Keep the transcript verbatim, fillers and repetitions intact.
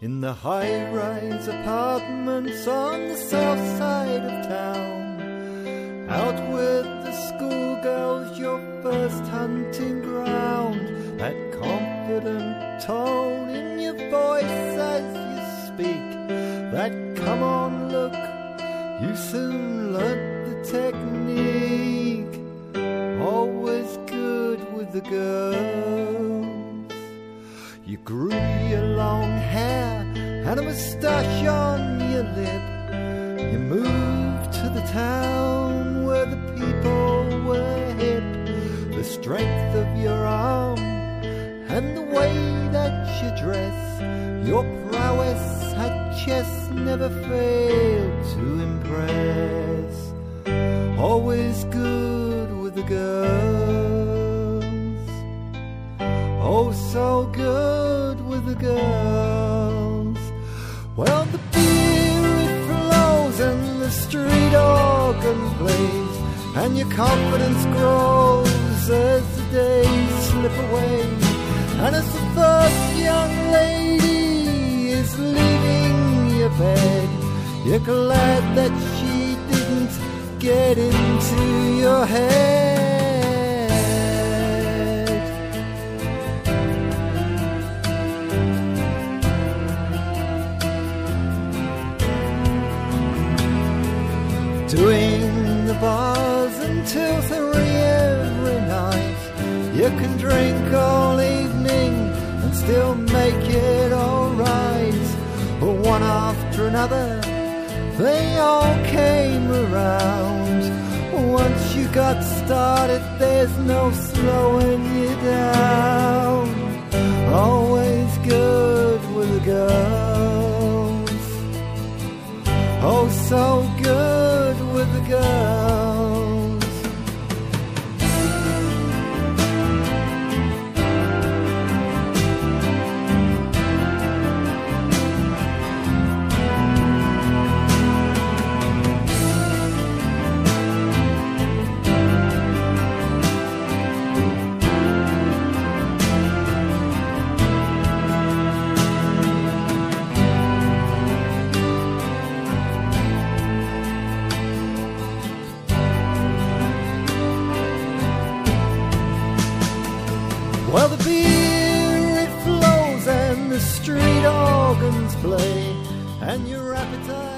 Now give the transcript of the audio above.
in the high-rise apartments on the south side of town. Out with the schoolgirls, your first hunting ground. That confident tone in your voice as you speak, that come on look, you soon learnt the technique. Always good with the girls. You grew your long hair and a moustache on your lip. You moved to the town where the people were hip. The strength of your arm and the way that you dress, your prowess had just never failed to impress. Always good with the girls. Oh, so good with the girls. Well, the beer it flows and the street organ plays, and your confidence grows as the days slip away. And as the first young lady is leaving your bed, you're glad that she didn't get into your head. Doing the bars until three every night. You can drink all evening and still make it alright. But one after another, they all came around. Once you got started, there's no slowing you down. Always good with the girls. Oh, so good with the girls. Well, the beer it flows and the street organs play, and your appetite